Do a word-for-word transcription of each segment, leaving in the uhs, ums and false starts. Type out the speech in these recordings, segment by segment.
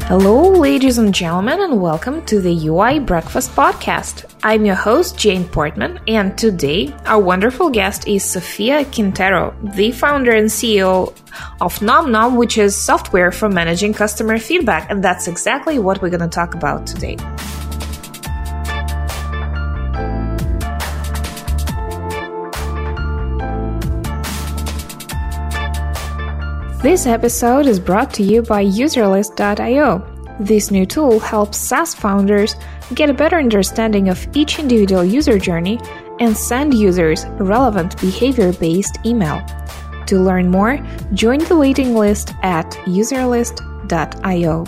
Hello, ladies and gentlemen, and welcome to the U I Breakfast Podcast. I'm your host, Jane Portman, and today our wonderful guest is Sofia Quintero, the founder and C E O of Nom Nom, which is software for managing customer feedback, and that's exactly what we're going to talk about today. This episode is brought to you by Userlist dot io. This new tool helps SaaS founders get a better understanding of each individual user journey and send users relevant behavior-based email. To learn more, join the waiting list at Userlist dot io.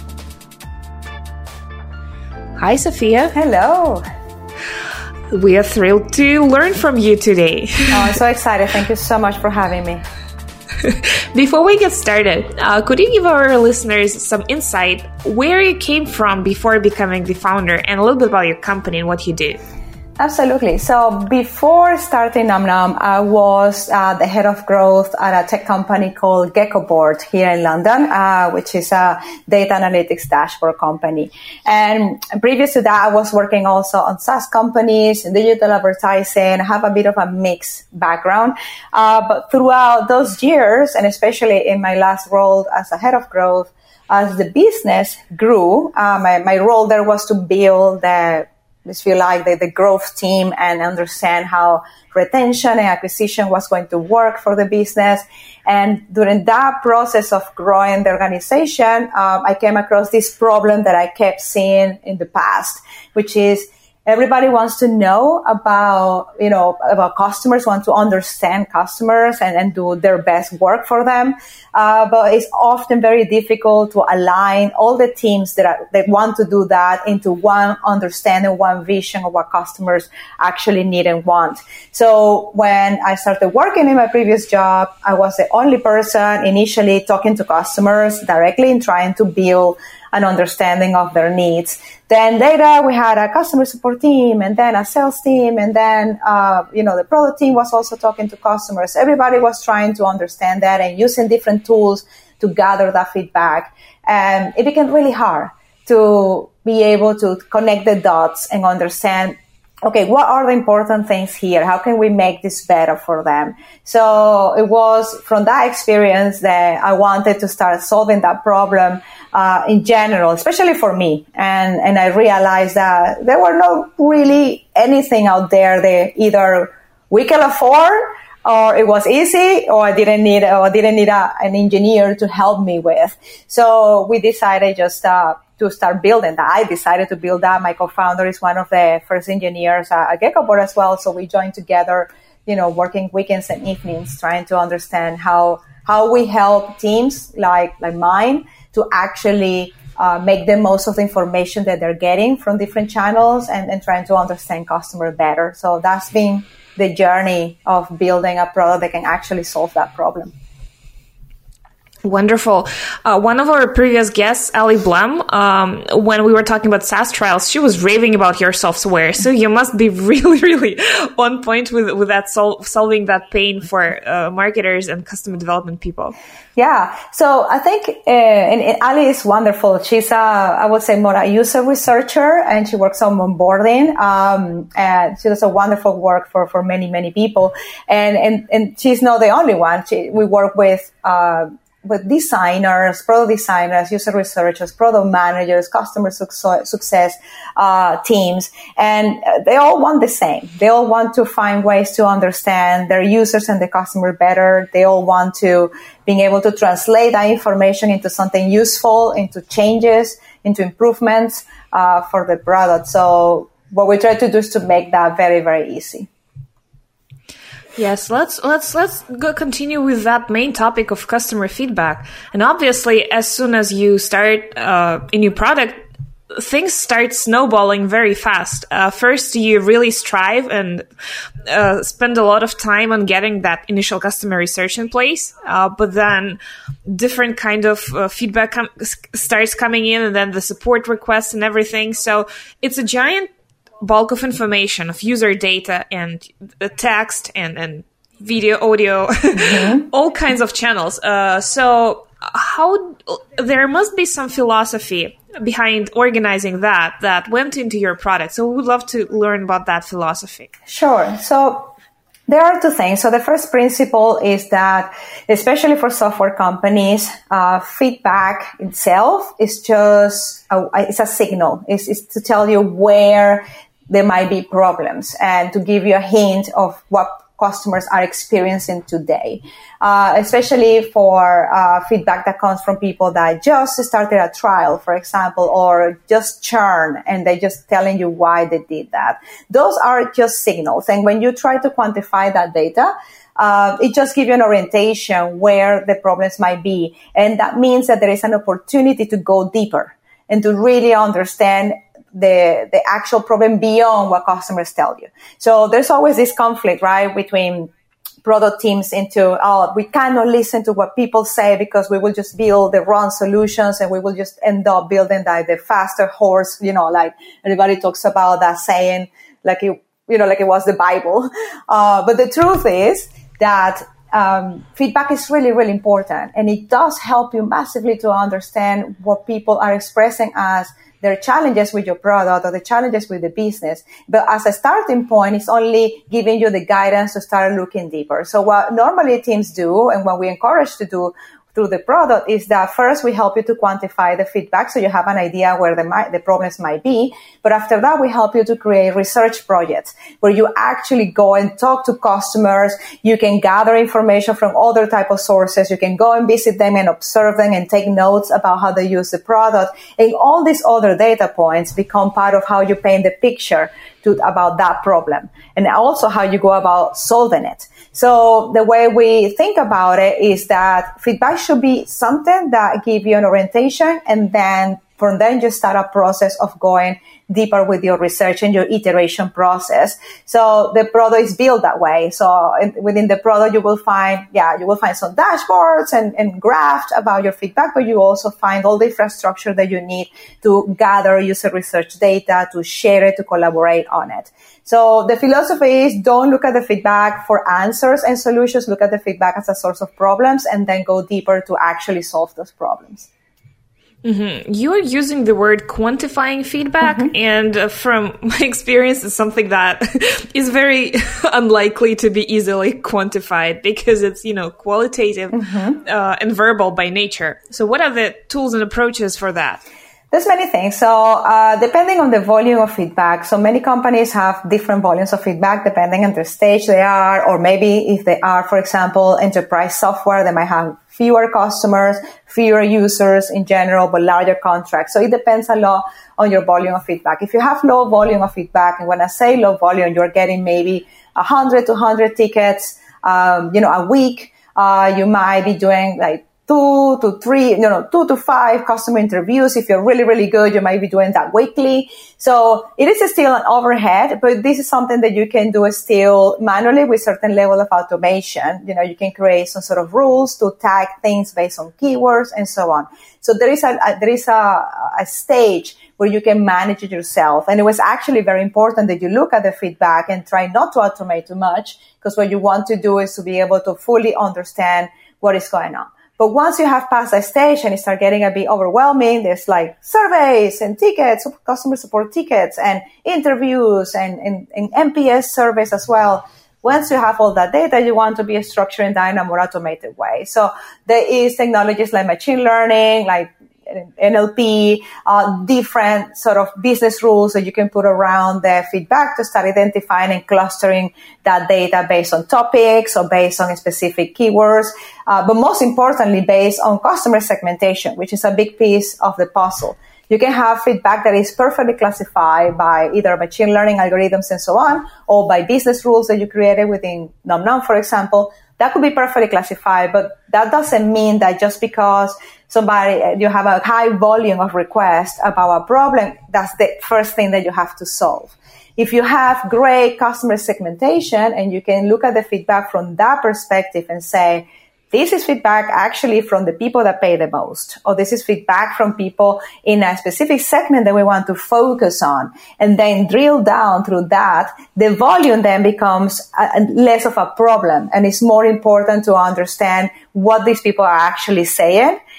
Hi, Sofia. Hello. We are thrilled to learn from you today. Oh, I'm so excited. Thank you so much for having me. Before we get started, uh, could you give our listeners some insight where you came from before becoming the founder and a little bit about your company and what you do? Absolutely. So before starting Nom Nom, I was uh, the head of growth at a tech company called Geckoboard here in London, uh, which is a data analytics dashboard company. And previous to that, I was working also on SaaS companies, digital advertising. I have a bit of a mixed background. Uh, but throughout those years, and especially in my last role as a head of growth, as the business grew, uh, my, my role there was to build the just feel like the, the growth team and understand how retention and acquisition was going to work for the business. And during that process of growing the organization, um, I came across this problem that I kept seeing in the past, which is everybody wants to know about, you know, about customers, want to understand customers and, and do their best work for them. Uh, but it's often very difficult to align all the teams that are, that want to do that into one understanding, one vision of what customers actually need and want. So when I started working in my previous job, I was the only person initially talking to customers directly and trying to build an understanding of their needs. Then later we had a customer support team and then a sales team. And then, uh, you know, the product team was also talking to customers. Everybody was trying to understand that and using different tools to gather that feedback. And it became really hard to be able to connect the dots and understand, okay, what are the important things here? How can we make this better for them? So it was from that experience that I wanted to start solving that problem uh, in general, especially for me. And, and I realized that there were not really anything out there that either we can afford or it was easy or I didn't need, or I didn't need a, an engineer to help me with. So we decided just, uh, to start building that. I decided to build that. My co-founder is one of the first engineers at Geckoboard as well. So we joined together, you know, working weekends and evenings, trying to understand how, how we help teams like, like mine to actually uh, make the most of the information that they're getting from different channels and, and trying to understand customer better. So that's been the journey of building a product that can actually solve that problem. Wonderful. Uh, one of our previous guests, Ali Blum, um, when we were talking about SaaS trials, she was raving about your software. So you must be really, really on point with, with that sol- solving that pain for uh, marketers and customer development people. Yeah. So I think uh, and, and Ali is wonderful. She's, a, I would say, more a user researcher, and she works on onboarding. Um, and she does a wonderful work for, for many, many people. And, and, and she's not the only one. She, we work with uh with designers, product designers, user researchers, product managers, customer success uh, teams, and they all want the same. They all want to find ways to understand their users and the customer better. They all want to being able to translate that information into something useful, into changes, into improvements uh, for the product. So what we try to do is to make that very, very easy. Yes, let's let's let's go continue with that main topic of customer feedback. And obviously, as soon as you start uh, a new product, things start snowballing very fast. Uh, first, you really strive and uh, spend a lot of time on getting that initial customer research in place. Uh, but then, different kind of uh, feedback com- starts coming in, and then the support requests and everything. So it's a giant bulk of information, of user data and the text and, and video, audio, mm-hmm. all kinds of channels. Uh, so how there must be some philosophy behind organizing that that went into your product. So we would love to learn about that philosophy. Sure. So there are two things. So the first principle is that, especially for software companies, uh, feedback itself is just a, it's a signal. It's, it's to tell you where there might be problems and to give you a hint of what customers are experiencing today, uh, especially for uh, feedback that comes from people that just started a trial, for example, or just churn and they're just telling you why they did that. Those are just signals. And when you try to quantify that data, uh, it just gives you an orientation where the problems might be. And that means that there is an opportunity to go deeper and to really understand the the actual problem beyond what customers tell you. So there's always this conflict, right, between product teams into, oh, we cannot listen to what people say because we will just build the wrong solutions and we will just end up building like the faster horse, you know, like everybody talks about that saying, like it, you know, like it was the Bible. Uh, but the truth is that um, feedback is really, really important, and it does help you massively to understand what people are expressing as their challenges with your product or the challenges with the business. But as a starting point, it's only giving you the guidance to start looking deeper. So what normally teams do, and what we encourage to do through the product, is that first we help you to quantify the feedback so you have an idea where the, might, the problems might be. But after that, we help you to create research projects where you actually go and talk to customers. You can gather information from other type of sources. You can go and visit them and observe them and take notes about how they use the product. And all these other data points become part of how you paint the picture to, about that problem, and also how you go about solving it. So the way we think about it is that feedback should be something that give you an orientation, and then from then you start a process of going deeper with your research and your iteration process. So the product is built that way. So in, within the product, you will find, yeah, you will find some dashboards and, and graphs about your feedback, but you also find all the infrastructure that you need to gather user research data, to share it, to collaborate on it. So the philosophy is, don't look at the feedback for answers and solutions. Look at the feedback as a source of problems, and then go deeper to actually solve those problems. Mm-hmm. You're using the word quantifying feedback, mm-hmm. and uh, from my experience, it's something that is very unlikely to be easily quantified because it's, you know, qualitative mm-hmm. uh, and verbal by nature. So what are the tools and approaches for that? There's many things. So uh, depending on the volume of feedback, so many companies have different volumes of feedback depending on the stage they are, or maybe if they are, for example, enterprise software, they might have fewer customers, fewer users in general, but larger contracts. So it depends a lot on your volume of feedback. If you have low volume of feedback, and when I say low volume, you're getting maybe one hundred to one hundred tickets, um, you know, a week, uh, you might be doing like two to three, you know, two to five customer interviews. If you're really, really good, you might be doing that weekly. So it is still an overhead, but this is something that you can do still manually with certain level of automation. You know, you can create some sort of rules to tag things based on keywords and so on. So there is a, a there is a, a stage where you can manage it yourself. And it was actually very important that you look at the feedback and try not to automate too much, because what you want to do is to be able to fully understand what is going on. But once you have passed that stage and it start getting a bit overwhelming, there's like surveys and tickets, customer support tickets and interviews and, and, and N P S surveys as well. Once you have all that data, you want to be structured in that in a more automated way. So there is technologies like machine learning, like N L P, uh, different sort of business rules that you can put around the feedback to start identifying and clustering that data based on topics or based on specific keywords. Uh, but most importantly, based on customer segmentation, which is a big piece of the puzzle. You can have feedback that is perfectly classified by either machine learning algorithms and so on, or by business rules that you created within NumNum, for example. That could be perfectly classified, but that doesn't mean that just because somebody, you have a high volume of requests about a problem, that's the first thing that you have to solve. If you have great customer segmentation and you can look at the feedback from that perspective and say, this is feedback actually from the people that pay the most, or this is feedback from people in a specific segment that we want to focus on, and then drill down through that, the volume then becomes a, a less of a problem, and it's more important to understand what these people are actually saying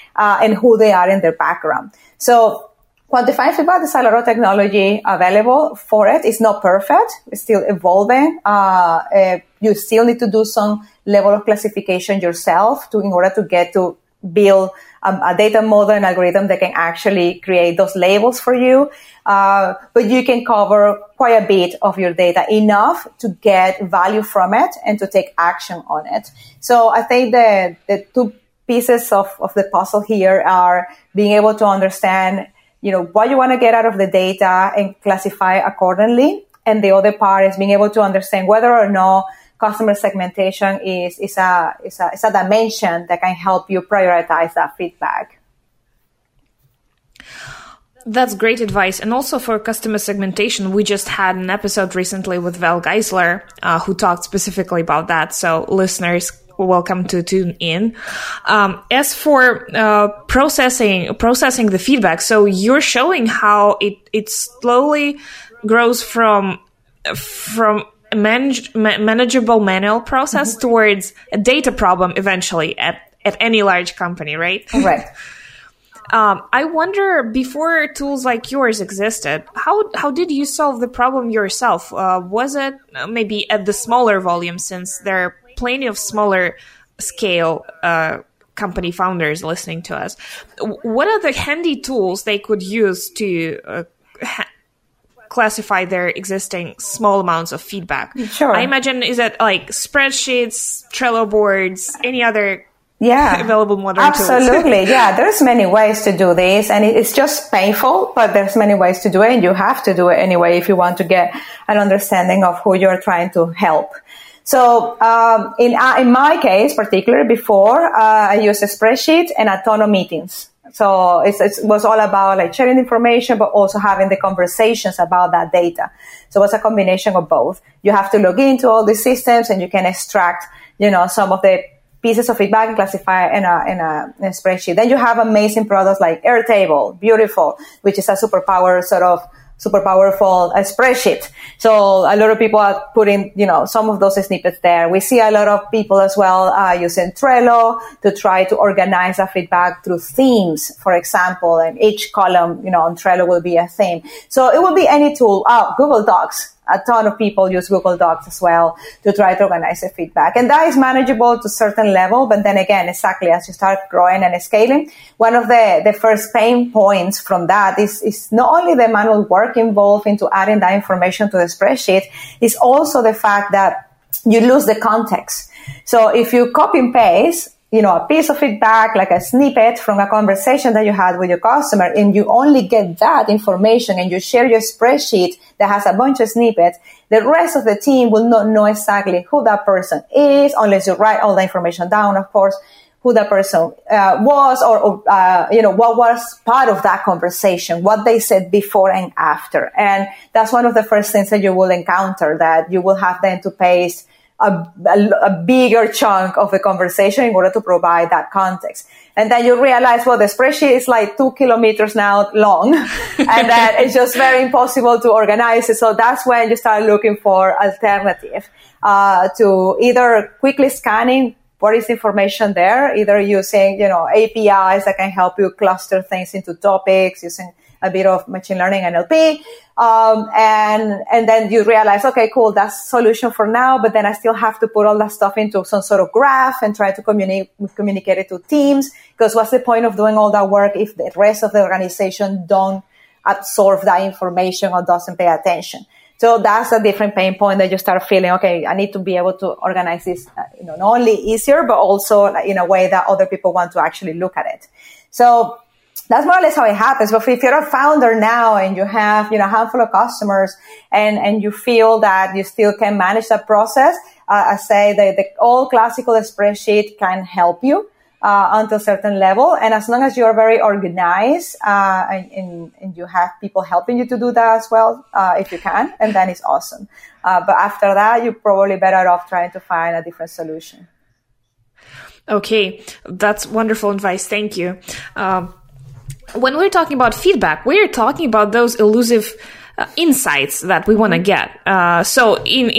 uh, and who they are in their background. So quantifying feedback, there's a lot of technology available for it. It's not perfect. It's still evolving. Uh, uh, you still need to do some level of classification yourself to, in order to get to build um, a data model and algorithm that can actually create those labels for you. Uh, but you can cover quite a bit of your data, enough to get value from it and to take action on it. So I think the, the two pieces of, of the puzzle here are being able to understand, you know, what you want to get out of the data and classify accordingly. And the other part is being able to understand whether or not customer segmentation is, is a, is a, is a dimension that can help you prioritize that feedback. That's great advice. And also for customer segmentation, we just had an episode recently with Val Geisler, uh, who talked specifically about that. So listeners, welcome to tune in. Um, as for uh, processing processing the feedback, so you're showing how it, it slowly grows from from a manage, ma- manageable manual process mm-hmm. towards a data problem eventually at, at any large company, right? Right. Um, I wonder, before tools like yours existed, how how did you solve the problem yourself? Uh, was it maybe at the smaller volume, since there are plenty of smaller scale uh, company founders listening to us? What are the handy tools they could use to uh, ha- classify their existing small amounts of feedback? Sure. I imagine, is it like spreadsheets, Trello boards, any other Yeah, available modern absolutely. tools? Yeah, there's many ways to do this, and it's just painful, but there's many ways to do it, and you have to do it anyway if you want to get an understanding of who you're trying to help. So um, in uh, in my case, particularly before, uh, I used a spreadsheet and a ton of meetings. So it's, it was all about like sharing information, but also having the conversations about that data. So it's a combination of both. You have to log into all these systems, and you can extract, you know, some of the pieces of feedback and classify in a, in a, in a spreadsheet. Then you have amazing products like Airtable, beautiful, which is a superpower sort of super powerful uh, spreadsheet. So a lot of people are putting, you know, some of those snippets there. We see a lot of people as well uh, using Trello to try to organize the feedback through themes, for example, and each column, you know, on Trello will be a theme. So it will be any tool. Oh, Google Docs. A ton of people use Google Docs as well to try to organize the feedback. And that is manageable to a certain level. But then again, exactly as you start growing and scaling, one of the, the first pain points from that is, is not only the manual work involved into adding that information to the spreadsheet, it's also the fact that you lose the context. So if you copy and paste, you know, a piece of feedback, like a snippet from a conversation that you had with your customer, and you only get that information and you share your spreadsheet that has a bunch of snippets, the rest of the team will not know exactly who that person is, unless you write all the information down, of course, who that person uh, was, or, or uh, you know, what was part of that conversation, what they said before and after. And that's one of the first things that you will encounter, that you will have then to paste A, a, a bigger chunk of the conversation in order to provide that context. And then you realize, well, the spreadsheet is like two kilometers now long, and that it's just very impossible to organize it. So that's when you start looking for alternative uh, to either quickly scanning what is information there, either using, you know, A P Is that can help you cluster things into topics, using a bit of machine learning and N L P. Um, and, and then you realize, okay, cool, that's solution for now, but then I still have to put all that stuff into some sort of graph and try to communicate, communicate it to teams. Because what's the point of doing all that work if the rest of the organization don't absorb that information or doesn't pay attention? So that's a different pain point that you start feeling, okay, I need to be able to organize this, uh, you know, not only easier, but also in a way that other people want to actually look at it. So that's more or less how it happens. But if you're a founder now and you have, you know, a handful of customers and, and you feel that you still can manage that process, uh, I say that the old classical spreadsheet can help you uh, until a certain level. And as long as you're very organized uh, and, and, and you have people helping you to do that as well, uh, if you can, and then it's awesome. Uh, but after that, you're probably better off trying to find a different solution. Okay, that's wonderful advice. Thank you. Um, When we're talking about feedback, we're talking about those elusive uh, insights that we want to get. Uh, so in, in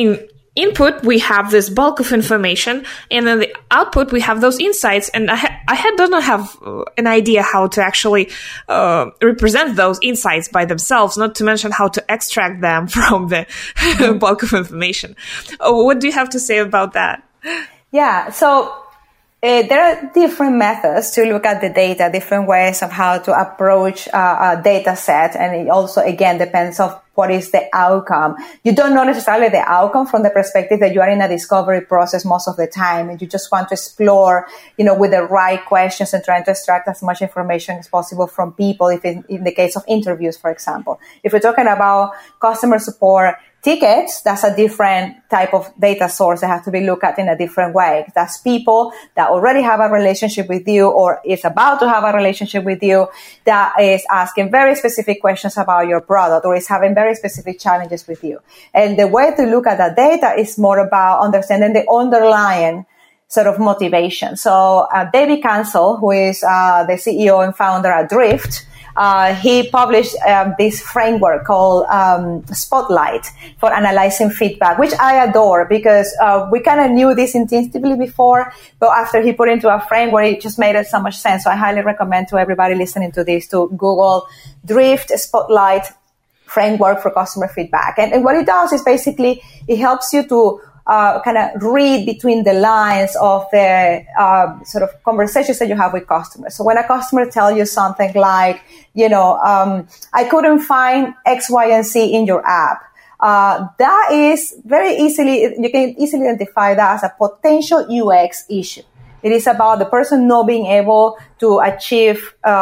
input, we have this bulk of information, and then the output, we have those insights. And I, ha- I had, do not have uh, an idea how to actually uh, represent those insights by themselves, not to mention how to extract them from the mm-hmm. bulk of information. Oh, what do you have to say about that? Yeah, so Uh, there are different methods to look at the data, different ways of how to approach uh, a data set. And it also, again, depends on what is the outcome. You don't know necessarily the outcome from the perspective that you are in a discovery process most of the time. And you just want to explore, you know, with the right questions and trying to extract as much information as possible from people. If in, in the case of interviews, for example, if we're talking about customer support tickets, that's a different type of data source that has to be looked at in a different way. That's people that already have a relationship with you or is about to have a relationship with you that is asking very specific questions about your product or is having very specific challenges with you. And the way to look at that data is more about understanding the underlying sort of motivation. So uh, David Cancel, who is uh, the C E O and founder at Drift, Uh, he published uh, this framework called um, Spotlight for analyzing feedback, which I adore because uh, we kind of knew this intuitively before, but after he put it into a framework, it just made it so much sense. So I highly recommend to everybody listening to this to Google Drift Spotlight framework for customer feedback. And, and what it does is basically it helps you to Uh, kind of read between the lines of the uh, sort of conversations that you have with customers. So when a customer tells you something like, you know, um, I couldn't find X, Y, and Z in your app, uh, that is very easily, you can easily identify that as a potential U X issue. It is about the person not being able to achieve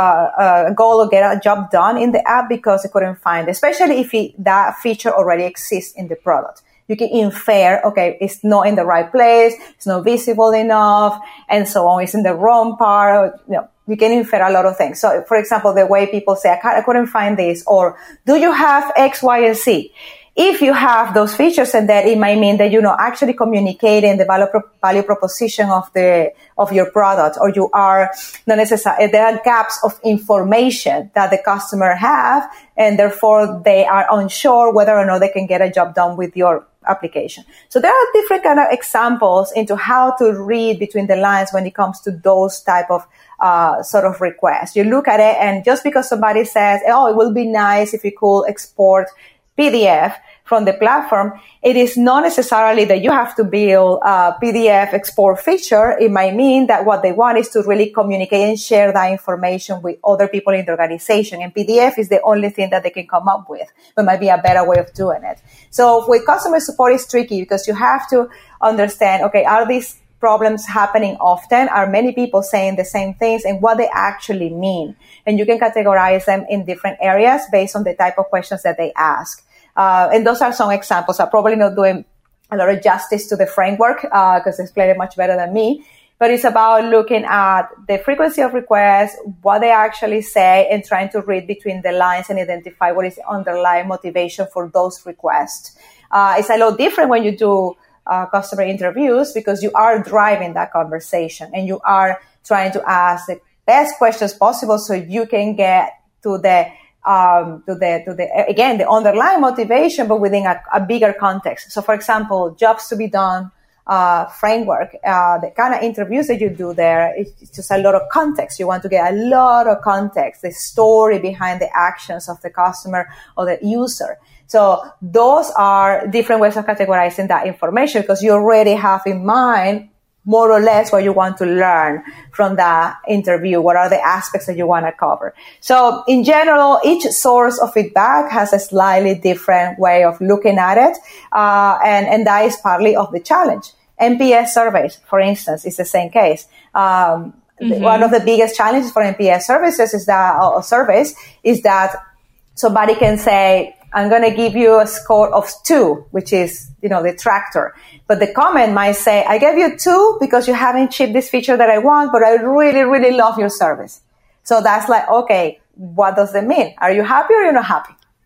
uh, a goal or get a job done in the app because they couldn't find it, especially if it, that feature already exists in the product. You can infer, okay, it's not in the right place, it's not visible enough, and so on. It's in the wrong part. You know, you can infer a lot of things. So, for example, the way people say, I, can't, I couldn't find this, or do you have X, Y, and Z? If you have those features, and that it might mean that you're not actually communicating the value, value proposition of the of your product, or you are not necessarily, there are gaps of information that the customer have, and therefore they are unsure whether or not they can get a job done with your application. So there are different kind of examples into how to read between the lines when it comes to those type of uh, sort of requests. You look at it, and just because somebody says, oh, it will be nice if you could export P D F from the platform, it is not necessarily that you have to build a P D F export feature. It might mean that what they want is to really communicate and share that information with other people in the organization. And P D F is the only thing that they can come up with, but might be a better way of doing it. So with customer support, it's tricky because you have to understand, okay, are these problems happening often? Are many people saying the same things, and what they actually mean? And you can categorize them in different areas based on the type of questions that they ask. Uh, and those are some examples. I'm probably not doing a lot of justice to the framework because uh, it's explained it much better than me. But it's about looking at the frequency of requests, what they actually say, and trying to read between the lines and identify what is the underlying motivation for those requests. Uh, it's a lot different when you do uh, customer interviews because you are driving that conversation and you are trying to ask the best questions possible so you can get to the Um, to the, to the, again, the underlying motivation, but within a, a bigger context. So, for example, jobs to be done, uh, framework, uh, the kind of interviews that you do there, it's just a lot of context. You want to get a lot of context, the story behind the actions of the customer or the user. So those are different ways of categorizing that information because you already have in mind more or less what you want to learn from that interview. What are the aspects that you want to cover? So in general, each source of feedback has a slightly different way of looking at it. Uh, and, and that is partly of the challenge. N P S surveys, for instance, is the same case. Um, mm-hmm. One of the biggest challenges for N P S services is that, or surveys is that somebody can say, I'm going to give you a score of two, which is, you know, the tractor. But the comment might say, I gave you two because you haven't shipped this feature that I want, but I really, really love your service. So that's like, okay, what does that mean? Are you happy or you're not happy?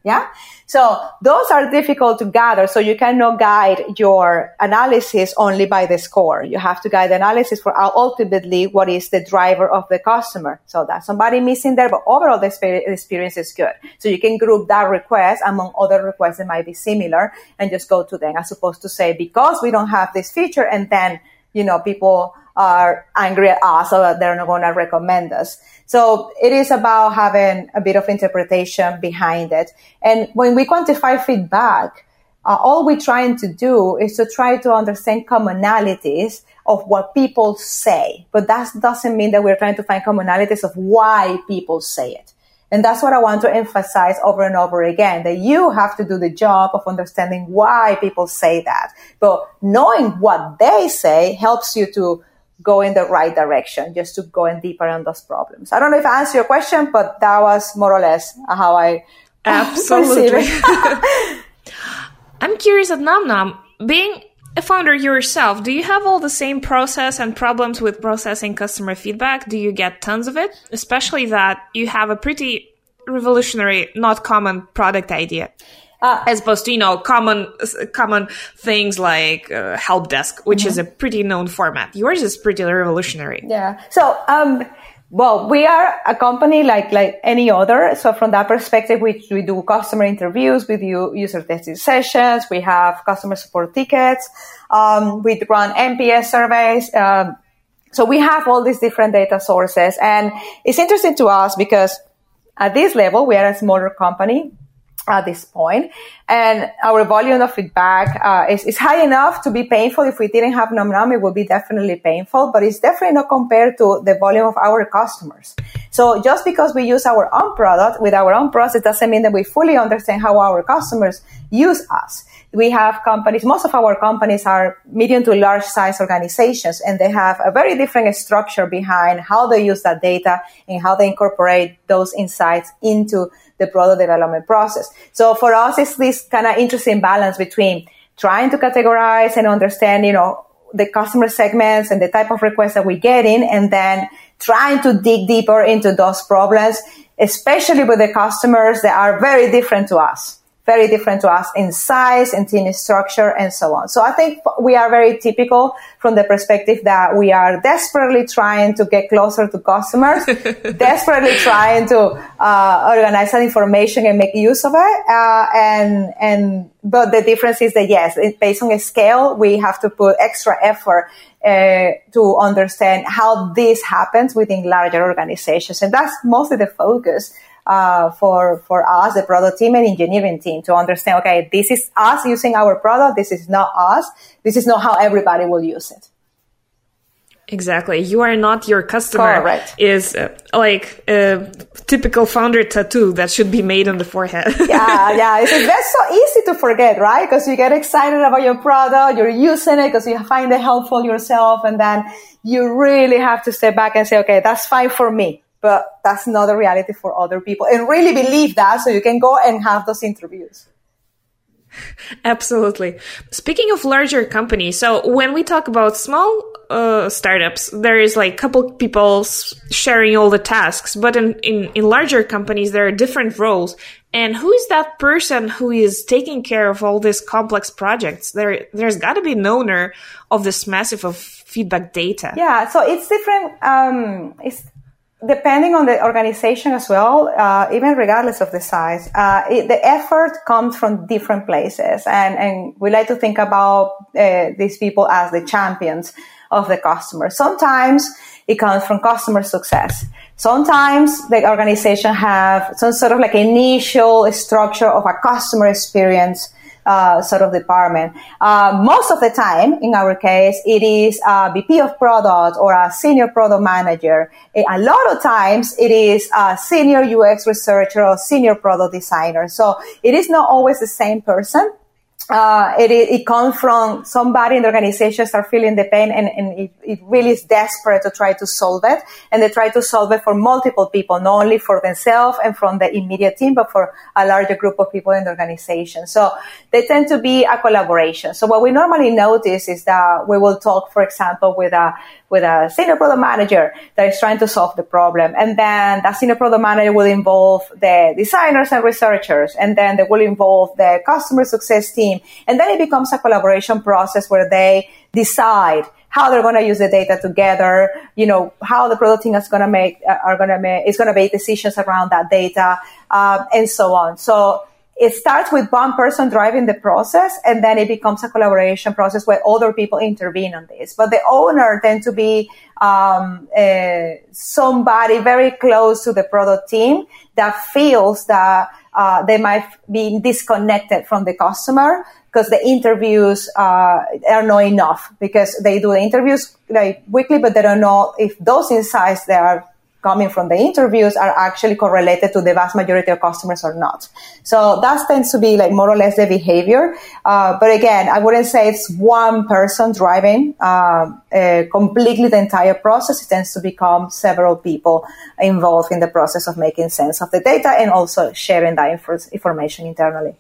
Yeah. So those are difficult to gather. So you cannot guide your analysis only by the score. You have to guide the analysis for ultimately what is the driver of the customer. So that's somebody missing there, but overall the experience is good. So you can group that request among other requests that might be similar and just go to them, as opposed to say, because we don't have this feature, and then, you know, people are angry at us so that they're not going to recommend us. So it is about having a bit of interpretation behind it. And when we quantify feedback, uh, all we're trying to do is to try to understand commonalities of what people say. But that doesn't mean that we're trying to find commonalities of why people say it. And that's what I want to emphasize over and over again, that you have to do the job of understanding why people say that. But knowing what they say helps you to go in the right direction, just to go in deeper on those problems. I don't know if I answered your question, but that was more or less how I absolutely. I'm curious at NomNom, being a founder yourself, do you have all the same process and problems with processing customer feedback? Do you get tons of it? Especially that you have a pretty revolutionary, not common product idea. Uh, As opposed to, you know, common common things like uh, help desk, which mm-hmm. is a pretty known format. Yours is pretty revolutionary. Yeah. So, um, well, we are a company like like any other. So from that perspective, we we do customer interviews, we do user testing sessions, we have customer support tickets, um, we run N P S surveys. Um, so we have all these different data sources, and it's interesting to us because at this level, we are a smaller company at this point, and our volume of feedback uh, is, is high enough to be painful. If we didn't have NomNom, it would be definitely painful, but it's definitely not compared to the volume of our customers. So just because we use our own product with our own process doesn't mean that we fully understand how our customers use us. We have companies, most of our companies are medium to large size organizations, and they have a very different structure behind how they use that data and how they incorporate those insights into the product development process. So for us, it's this kind of interesting balance between trying to categorize and understand, you know, the customer segments and the type of requests that we get in, and then trying to dig deeper into those problems, especially with the customers that are very different to us. Very different to us in size, in team structure, and so on. So I think we are very typical from the perspective that we are desperately trying to get closer to customers, desperately trying to uh, organize that information and make use of it. Uh, and and but the difference is that yes, it, based on a scale, we have to put extra effort uh, to understand how this happens within larger organizations, and that's mostly the focus. Uh, for, for us, the product team and engineering team, to understand, okay, this is us using our product. This is not us. This is not how everybody will use it. Exactly. You are not your customer. Correct. Is uh, like a typical founder tattoo that should be made on the forehead. yeah, yeah. It's, that's so easy to forget, right? Because you get excited about your product, you're using it because you find it helpful yourself, and then you really have to step back and say, okay, that's fine for me. But that's not a reality for other people. And really believe that so you can go and have those interviews. Absolutely. Speaking of larger companies, so when we talk about small uh, startups, there is like a couple people sharing all the tasks. But in, in, in larger companies, there are different roles. And who is that person who is taking care of all these complex projects? There, there's got to be an owner of this massive of feedback data. Yeah, so it's different. Um, it's Depending on the organization as well, uh, even regardless of the size, uh, it, the effort comes from different places. And, and we like to think about uh, these people as the champions of the customer. Sometimes it comes from customer success. Sometimes the organization have some sort of like initial structure of a customer experience Uh, sort of department. Uh, most of the time, in our case, it is a V P of product or a senior product manager. A lot of times, it is a senior U X researcher or senior product designer. So it is not always the same person. Uh, it, it comes from somebody in the organization start feeling the pain, and, and it, it really is desperate to try to solve it. And they try to solve it for multiple people, not only for themselves and from the immediate team, but for a larger group of people in the organization. So they tend to be a collaboration. So what we normally notice is that we will talk, for example, with a with a senior product manager that is trying to solve the problem. And then that senior product manager will involve the designers and researchers, and then they will involve the customer success team. And then it becomes a collaboration process where they decide how they're going to use the data together, you know, how the product team is going to make, uh, are going to make, is going to make decisions around that data, um, and so on. So it starts with one person driving the process, and then it becomes a collaboration process where other people intervene on this. But the owner tends to be um, uh, somebody very close to the product team that feels that uh, they might be disconnected from the customer because the interviews uh, are not enough, because they do the interviews like weekly, but they don't know if those insights that are coming from the interviews are actually correlated to the vast majority of customers or not. So that tends to be like more or less the behavior. Uh, but again, I wouldn't say it's one person driving uh, uh, completely the entire process. It tends to become several people involved in the process of making sense of the data and also sharing that inf- information internally.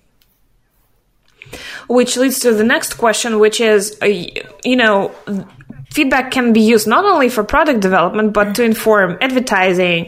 Which leads to the next question, which is, uh, you know, feedback can be used not only for product development, but to inform advertising,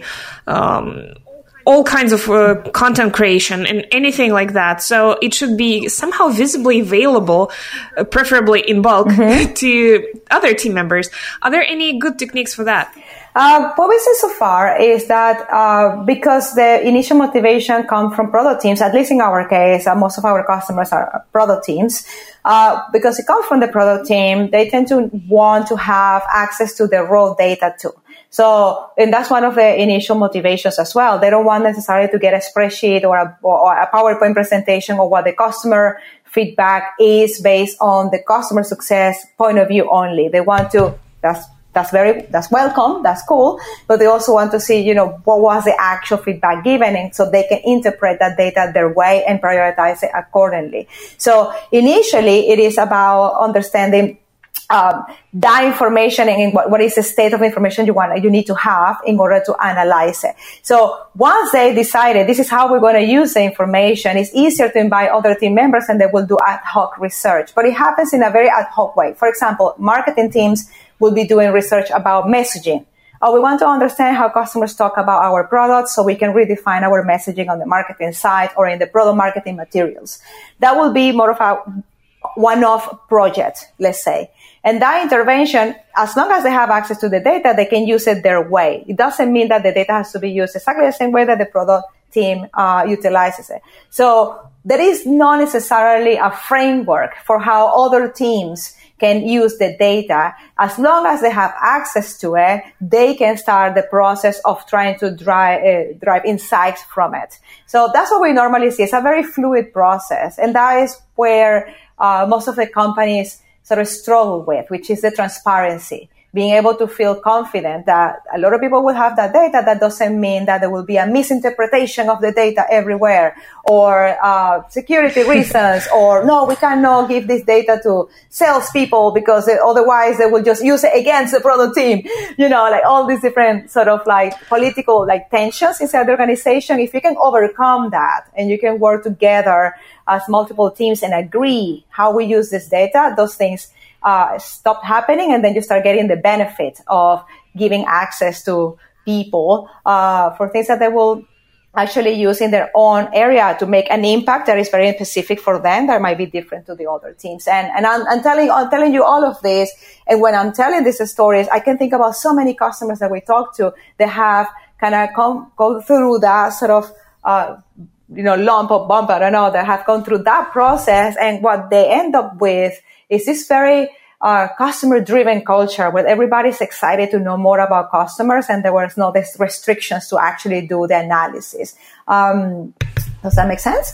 um, all kinds of uh, content creation and anything like that. So it should be somehow visibly available, uh, preferably in bulk, mm-hmm. to other team members. Are there any good techniques for that? Uh, what we see so far is that uh, because the initial motivation comes from product teams, at least in our case, uh, most of our customers are product teams, uh, because it comes from the product team, they tend to want to have access to the raw data too. So, and that's one of the initial motivations as well. They don't want necessarily to get a spreadsheet or a, or a PowerPoint presentation of what the customer feedback is based on the customer success point of view only. They want to, that's That's very, that's welcome. That's cool. But they also want to see, you know, what was the actual feedback given, and so they can interpret that data their way and prioritize it accordingly. So initially it is about understanding um, that information and what, what is the state of information you want, you need to have in order to analyze it. So once they decided this is how we're going to use the information, it's easier to invite other team members and they will do ad hoc research. But it happens in a very ad hoc way. For example, marketing teams will be doing research about messaging. Oh, we want to understand how customers talk about our products so we can redefine our messaging on the marketing side or in the product marketing materials. That will be more of a one-off project, let's say. And that intervention, as long as they have access to the data, they can use it their way. It doesn't mean that the data has to be used exactly the same way that the product team uh, utilizes it. So there is not necessarily a framework for how other teams can use the data. As long as they have access to it, they can start the process of trying to drive, uh, drive insights from it. So that's what we normally see. It's a very fluid process. And that is where uh, most of the companies sort of struggle with, which is the transparency. Being able to feel confident that a lot of people will have that data. That doesn't mean that there will be a misinterpretation of the data everywhere, or uh, security reasons, or no, we cannot give this data to salespeople because they, otherwise they will just use it against the product team. You know, like all these different sort of like political like tensions inside the organization. If you can overcome that and you can work together as multiple teams and agree how we use this data, those things Uh, stop happening, and then you start getting the benefit of giving access to people uh, for things that they will actually use in their own area to make an impact that is very specific for them, that might be different to the other teams. And and I'm, I'm telling I'm telling you all of this, and when I'm telling these stories, I can think about so many customers that we talk to that have kind of come go through that sort of uh, you know lump or bump, I don't know, that have gone through that process, and what they end up with is this very uh, customer-driven culture where everybody's excited to know more about customers, and there was no restrictions to actually do the analysis. Um, does that make sense?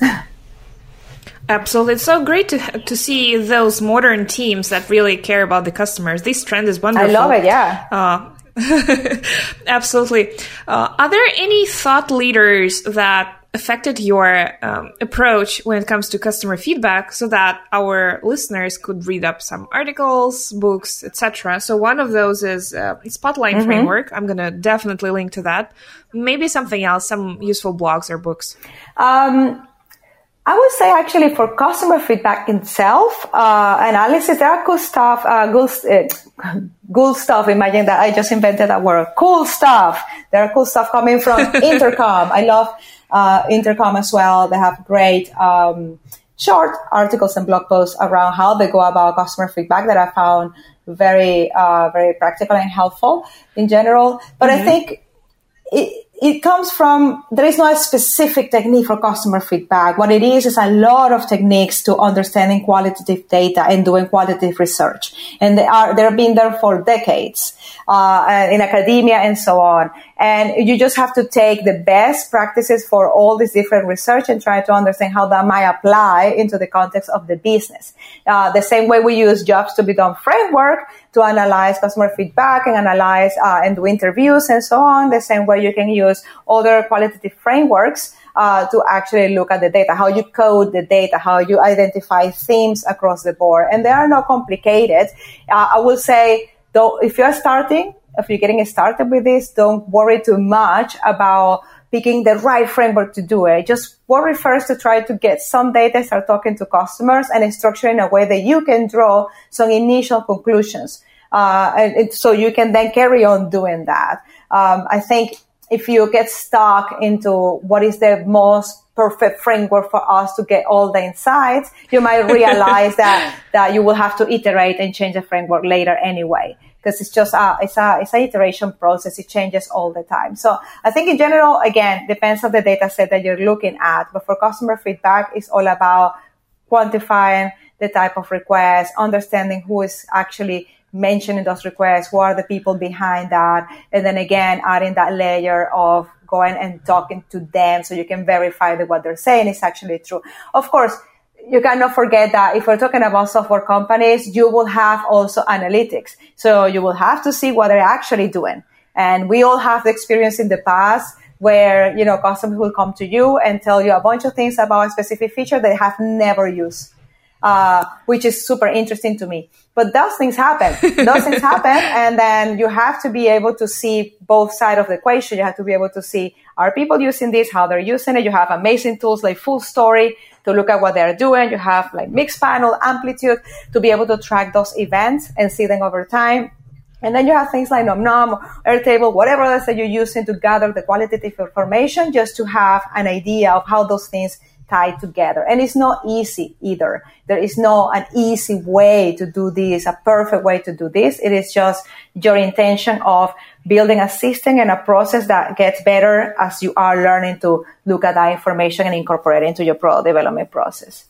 Absolutely. It's so great to to see those modern teams that really care about the customers. This trend is wonderful. I love it, yeah. Uh, absolutely. Uh, are there any thought leaders that affected your um, approach when it comes to customer feedback, so that our listeners could read up some articles, books, et cetera? So one of those is uh, Spotlight mm-hmm. Framework. I'm going to definitely link to that. Maybe something else, some useful blogs or books. Um, I would say actually for customer feedback itself, uh, analysis, there are cool stuff, uh, good, uh, good stuff. Imagine that I just invented that word, cool stuff. There are cool stuff coming from Intercom. I love, uh, Intercom as well. They have great, um, short articles and blog posts around how they go about customer feedback that I found very, uh, very practical and helpful in general. But mm-hmm. I think it, It comes from, there is not a specific technique for customer feedback. What it is is a lot of techniques to understanding qualitative data and doing qualitative research. And they are, they've been there for decades, uh, in academia and so on. And you just have to take the best practices for all these different research and try to understand how that might apply into the context of the business. Uh, the same way we use jobs to be done framework to analyze customer feedback and analyze uh, and do interviews and so on. The same way you can use other qualitative frameworks uh, to actually look at the data, how you code the data, how you identify themes across the board. And they are not complicated. Uh, I will say, though, if you're starting, if you're getting started with this, don't worry too much about picking the right framework to do it. Just worry first to try to get some data, start talking to customers, and structure in a way that you can draw some initial conclusions. Uh, and it, so you can then carry on doing that. Um, I think if you get stuck into what is the most perfect framework for us to get all the insights, you might realize that, that you will have to iterate and change the framework later anyway. Because it's just a, it's a, it's an iteration process. It changes all the time. So I think in general, again, depends on the data set that you're looking at. But for customer feedback, it's all about quantifying the type of request, understanding who is actually mentioning those requests, who are the people behind that. And then again, adding that layer of going and talking to them so you can verify that what they're saying is actually true. Of course, you cannot forget that if we're talking about software companies, you will have also analytics. So you will have to see what they're actually doing. And we all have the experience in the past where, you know, customers will come to you and tell you a bunch of things about a specific feature they have never used, uh, which is super interesting to me. But those things happen. Those things happen. And then you have to be able to see both sides of the equation. You have to be able to see, are people using this, how they're using it? You have amazing tools like Full Story to look at what they're doing. You have like Mixpanel, Amplitude to be able to track those events and see them over time. And then you have things like NumNum, Airtable, whatever else that you're using to gather the qualitative information just to have an idea of how those things tie together. And it's not easy either. There is no an easy way to do this, a perfect way to do this. It is just your intention of building a system and a process that gets better as you are learning to look at that information and incorporate it into your product development process.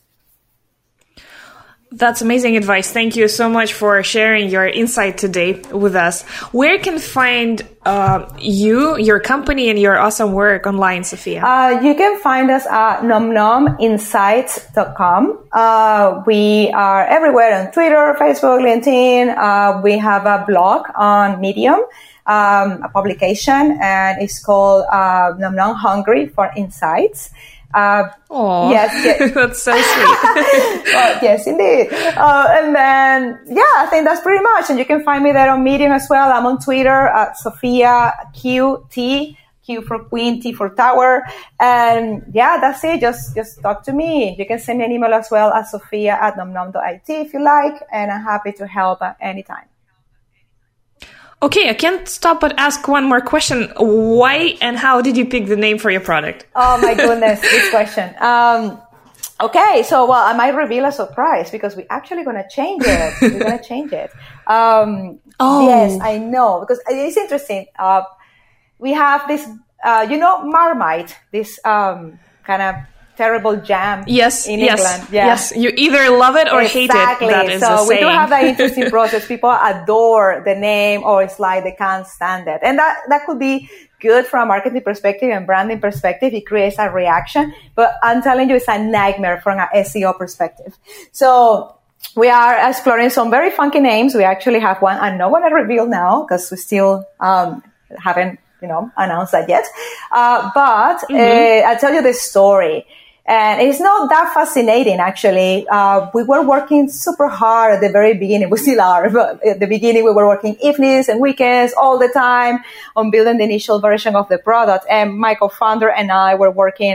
That's amazing advice. Thank you so much for sharing your insight today with us. Where can find uh, you, your company, and your awesome work online, Sofia? Uh, you can find us at num num insights dot com. Uh, we are everywhere on Twitter, Facebook, LinkedIn. Uh, we have a blog on Medium, um, a publication, and it's called uh, NumNum Hungry for Insights. Uh, Aww, yes, yes. That's so sweet. Well, yes, indeed. Uh, and then, yeah, I think that's pretty much. And you can find me there on Medium as well. I'm on Twitter at Sofia Q T, Q for Queen, T for Tower. And yeah, that's it. Just, just talk to me. You can send me an email as well at Sofia at numnum dot I T if you like. And I'm happy to help at any time. Okay, I can't stop but ask one more question. Why and how did you pick the name for your product? Oh my goodness, this question. Um, okay, so well, I might reveal a surprise because we're actually going to change it. We're going to change it. Um, oh. Yes, I know, because it's interesting. Uh, we have this, uh, you know, Marmite, this um, kind of terrible jam yes, in yes, England. Yeah. Yes, you either love it or exactly. hate it. That is so the we saying. do have that interesting process. People adore the name, or it's like they can't stand it. And that, that could be good from a marketing perspective and branding perspective. It creates a reaction. But I'm telling you, it's a nightmare from an S E O perspective. So we are exploring some very funky names. We actually have one I'm not going to reveal now because we still um, haven't, you know, announced that yet. Uh, but mm-hmm. uh, I'll tell you the story. And it's not that fascinating, actually. Uh, we were working super hard at the very beginning. We still are, but at the beginning we were working evenings and weekends all the time on building the initial version of the product. And my co-founder and I were working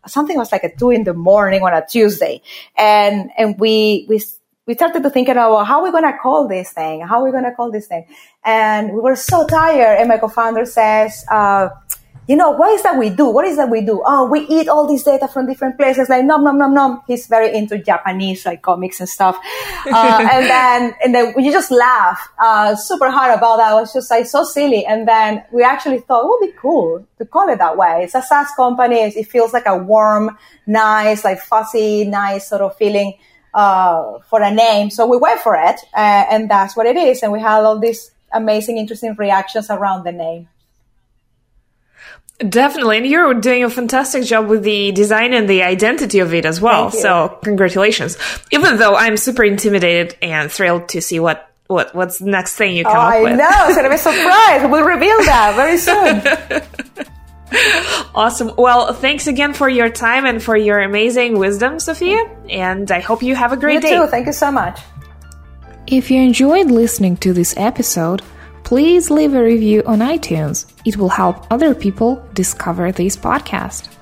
something was like at two in the morning on a Tuesday. And, and we, we, we started to think about, well, how are we going to call this thing? How are we going to call this thing? And we were so tired. And my co-founder says, uh, you know, what is that we do? What is that we do? Oh, we eat all this data from different places, like nom, nom, nom, nom. He's very into Japanese, like comics and stuff. Uh, and then, and then we just laugh, uh, super hard about that. It was just like so silly. And then we actually thought it would be cool to call it that way. It's a SaaS company. It feels like a warm, nice, like fuzzy, nice sort of feeling, uh, for a name. So we went for it. Uh, and that's what it is. And we had all these amazing, interesting reactions around the name. Definitely. And you're doing a fantastic job with the design and the identity of it as well. So congratulations. Even though I'm super intimidated and thrilled to see what, what what's the next thing you come oh, up I with. I know. It's going to be a surprise. We'll reveal that very soon. Awesome. Well, thanks again for your time and for your amazing wisdom, Sophia. And I hope you have a great you day. You too. Thank you so much. If you enjoyed listening to this episode, please leave a review on iTunes. It will help other people discover this podcast.